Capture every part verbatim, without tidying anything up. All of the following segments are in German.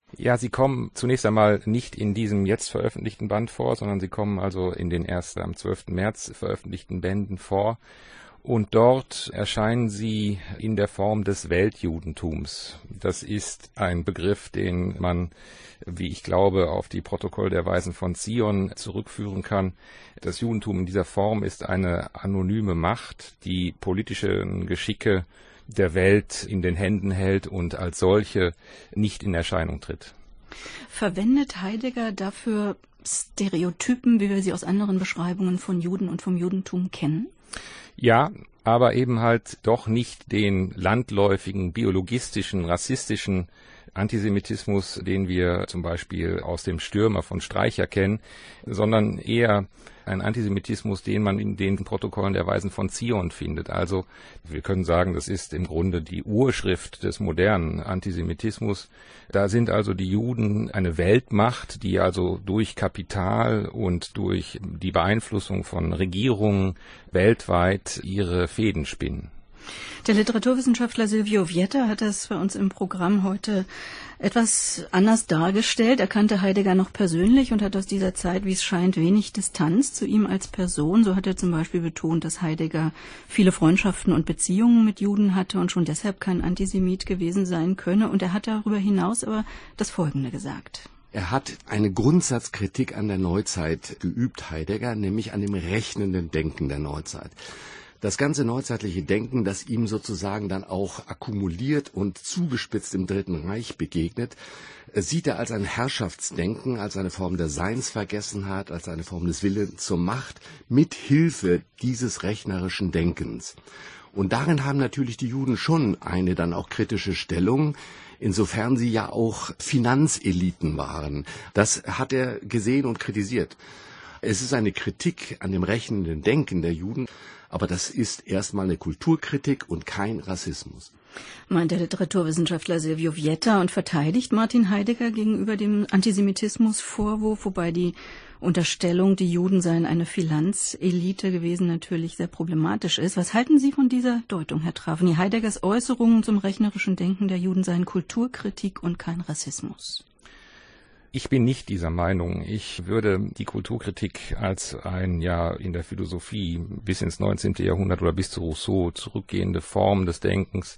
Ja, sie kommen zunächst einmal nicht in diesem jetzt veröffentlichten Band vor, sondern sie kommen also in den erst am zwölften März veröffentlichten Bänden vor. Und dort erscheinen sie in der Form des Weltjudentums. Das ist ein Begriff, den man, wie ich glaube, auf die Protokolle der Weisen von Zion zurückführen kann. Das Judentum in dieser Form ist eine anonyme Macht, die politische Geschicke der Welt in den Händen hält und als solche nicht in Erscheinung tritt. Verwendet Heidegger dafür Stereotypen, wie wir sie aus anderen Beschreibungen von Juden und vom Judentum kennen? Ja, aber eben halt doch nicht den landläufigen, biologistischen, rassistischen Antisemitismus, den wir zum Beispiel aus dem Stürmer von Streicher kennen, sondern eher ein Antisemitismus, den man in den Protokollen der Weisen von Zion findet. Also wir können sagen, das ist im Grunde die Urschrift des modernen Antisemitismus. Da sind also die Juden eine Weltmacht, die also durch Kapital und durch die Beeinflussung von Regierungen weltweit ihre Fäden spinnen. Der Literaturwissenschaftler Silvio Vietta hat das bei uns im Programm heute etwas anders dargestellt. Er kannte Heidegger noch persönlich und hat aus dieser Zeit, wie es scheint, wenig Distanz zu ihm als Person. So hat er zum Beispiel betont, dass Heidegger viele Freundschaften und Beziehungen mit Juden hatte und schon deshalb kein Antisemit gewesen sein könne. Und er hat darüber hinaus aber das Folgende gesagt. Er hat eine Grundsatzkritik an der Neuzeit geübt, Heidegger, nämlich an dem rechnenden Denken der Neuzeit. Das ganze neuzeitliche Denken, das ihm sozusagen dann auch akkumuliert und zugespitzt im Dritten Reich begegnet, sieht er als ein Herrschaftsdenken, als eine Form der Seinsvergessenheit, als eine Form des Willens zur Macht, mit Hilfe dieses rechnerischen Denkens. Und darin haben natürlich die Juden schon eine dann auch kritische Stellung, insofern sie ja auch Finanzeliten waren. Das hat er gesehen und kritisiert. Es ist eine Kritik an dem rechnenden Denken der Juden, aber das ist erstmal eine Kulturkritik und kein Rassismus. Meint der Literaturwissenschaftler Silvio Vietta und verteidigt Martin Heidegger gegenüber dem Antisemitismusvorwurf, wobei die Unterstellung, die Juden seien eine Finanzelite gewesen, natürlich sehr problematisch ist. Was halten Sie von dieser Deutung, Herr Trafny? Heideggers Äußerungen zum rechnerischen Denken der Juden seien Kulturkritik und kein Rassismus. Ich bin nicht dieser Meinung. Ich würde die Kulturkritik als ein ja in der Philosophie bis ins neunzehnten Jahrhundert oder bis zu Rousseau zurückgehende Form des Denkens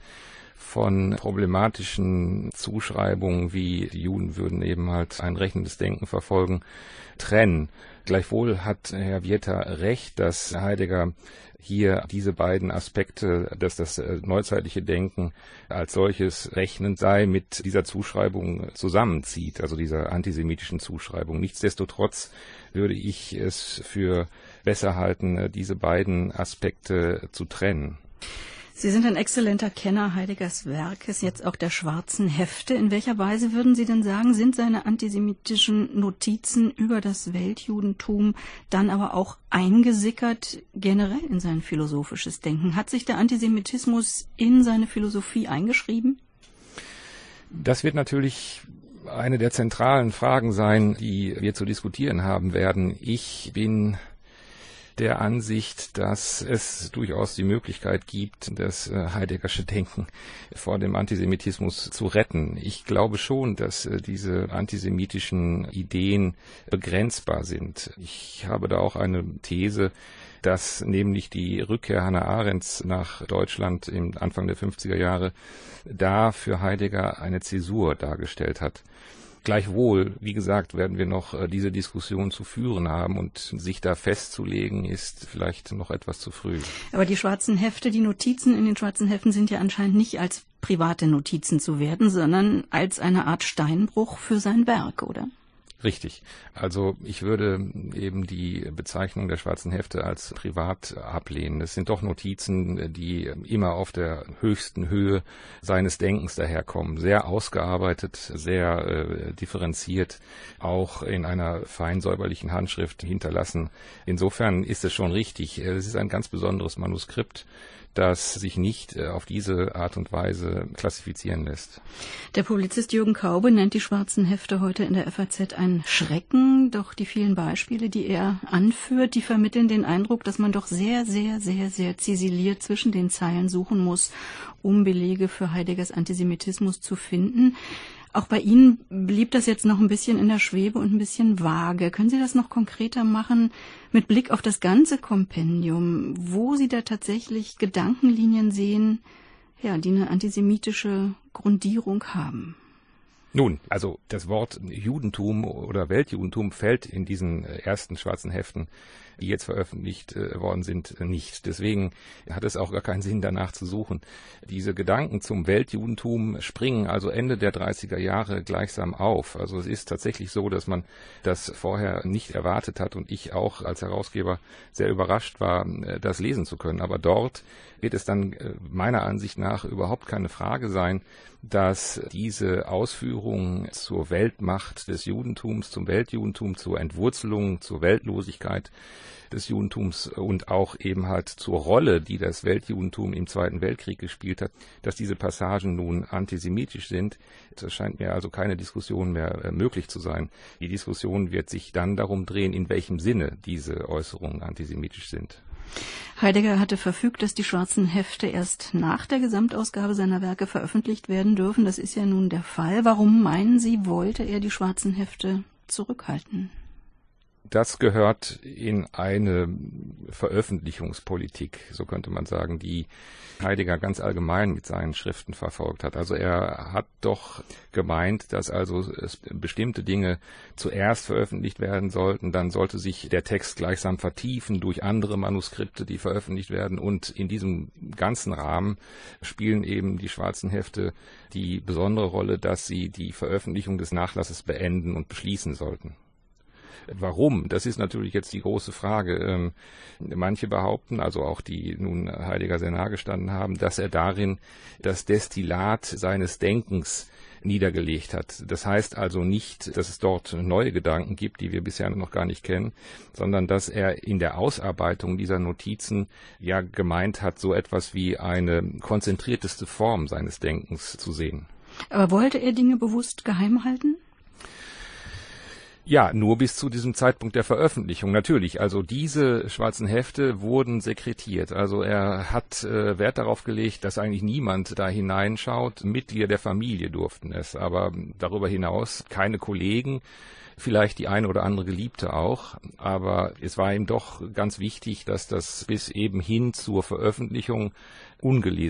von problematischen Zuschreibungen, wie die Juden würden eben halt ein rechnendes Denken verfolgen, trennen. Gleichwohl hat Herr Vietta recht, dass Heidegger hier diese beiden Aspekte, dass das neuzeitliche Denken als solches rechnend sei, mit dieser Zuschreibung zusammenzieht, also dieser antisemitischen Zuschreibung. Nichtsdestotrotz würde ich es für besser halten, diese beiden Aspekte zu trennen. Sie sind ein exzellenter Kenner Heideggers Werkes, jetzt auch der schwarzen Hefte. In welcher Weise würden Sie denn sagen, sind seine antisemitischen Notizen über das Weltjudentum dann aber auch eingesickert generell in sein philosophisches Denken? Hat sich der Antisemitismus in seine Philosophie eingeschrieben? Das wird natürlich eine der zentralen Fragen sein, die wir zu diskutieren haben werden. Ich bin der Ansicht, dass es durchaus die Möglichkeit gibt, das Heideggersche Denken vor dem Antisemitismus zu retten. Ich glaube schon, dass diese antisemitischen Ideen begrenzbar sind. Ich habe da auch eine These, dass nämlich die Rückkehr Hannah Arendts nach Deutschland im Anfang der fünfziger Jahre da für Heidegger eine Zäsur dargestellt hat. Gleichwohl, wie gesagt, werden wir noch äh, diese Diskussion zu führen haben und sich da festzulegen, ist vielleicht noch etwas zu früh. Aber die schwarzen Hefte, die Notizen in den schwarzen Heften sind ja anscheinend nicht als private Notizen zu werten, sondern als eine Art Steinbruch für sein Werk, oder? Richtig. Also ich würde eben die Bezeichnung der schwarzen Hefte als privat ablehnen. Es sind doch Notizen, die immer auf der höchsten Höhe seines Denkens daherkommen. Sehr ausgearbeitet, sehr äh, differenziert, auch in einer fein säuberlichen Handschrift hinterlassen. Insofern ist es schon richtig. Es ist ein ganz besonderes Manuskript, das sich nicht äh, auf diese Art und Weise klassifizieren lässt. Der Publizist Jürgen Kaube nennt die schwarzen Hefte heute in der F A Z ein Schrecken, doch die vielen Beispiele, die er anführt, die vermitteln den Eindruck, dass man doch sehr, sehr, sehr, sehr ziseliert zwischen den Zeilen suchen muss, um Belege für Heideggers Antisemitismus zu finden. Auch bei Ihnen blieb das jetzt noch ein bisschen in der Schwebe und ein bisschen vage. Können Sie das noch konkreter machen mit Blick auf das ganze Kompendium, wo Sie da tatsächlich Gedankenlinien sehen, ja, die eine antisemitische Grundierung haben? Nun, also das Wort Judentum oder Weltjudentum fällt in diesen ersten schwarzen Heften, die jetzt veröffentlicht äh, worden sind, nicht. Deswegen hat es auch gar keinen Sinn, danach zu suchen. Diese Gedanken zum Weltjudentum springen also Ende der dreißiger Jahre gleichsam auf. Also es ist tatsächlich so, dass man das vorher nicht erwartet hat und ich auch als Herausgeber sehr überrascht war, das lesen zu können. Aber dort wird es dann meiner Ansicht nach überhaupt keine Frage sein, dass diese Ausführungen zur Weltmacht des Judentums, zum Weltjudentum, zur Entwurzelung, zur Weltlosigkeit des Judentums und auch eben halt zur Rolle, die das Weltjudentum im Zweiten Weltkrieg gespielt hat, dass diese Passagen nun antisemitisch sind. Es scheint mir also keine Diskussion mehr möglich zu sein. Die Diskussion wird sich dann darum drehen, in welchem Sinne diese Äußerungen antisemitisch sind. Heidegger hatte verfügt, dass die schwarzen Hefte erst nach der Gesamtausgabe seiner Werke veröffentlicht werden dürfen. Das ist ja nun der Fall. Warum, meinen Sie, wollte er die schwarzen Hefte zurückhalten? Das gehört in eine Veröffentlichungspolitik, so könnte man sagen, die Heidegger ganz allgemein mit seinen Schriften verfolgt hat. Also er hat doch gemeint, dass also bestimmte Dinge zuerst veröffentlicht werden sollten, dann sollte sich der Text gleichsam vertiefen durch andere Manuskripte, die veröffentlicht werden, und in diesem ganzen Rahmen spielen eben die schwarzen Hefte die besondere Rolle, dass sie die Veröffentlichung des Nachlasses beenden und beschließen sollten. Warum? Das ist natürlich jetzt die große Frage. Ähm, manche behaupten, also auch die nun Heidegger sehr nahe gestanden haben, dass er darin das Destillat seines Denkens niedergelegt hat. Das heißt also nicht, dass es dort neue Gedanken gibt, die wir bisher noch gar nicht kennen, sondern dass er in der Ausarbeitung dieser Notizen ja gemeint hat, so etwas wie eine konzentrierteste Form seines Denkens zu sehen. Aber wollte er Dinge bewusst geheim halten? Ja, nur bis zu diesem Zeitpunkt der Veröffentlichung, natürlich. Also diese schwarzen Hefte wurden sekretiert. Also er hat äh, Wert darauf gelegt, dass eigentlich niemand da hineinschaut. Mitglieder der Familie durften es, aber darüber hinaus keine Kollegen, vielleicht die eine oder andere Geliebte auch. Aber es war ihm doch ganz wichtig, dass das bis eben hin zur Veröffentlichung ungelesen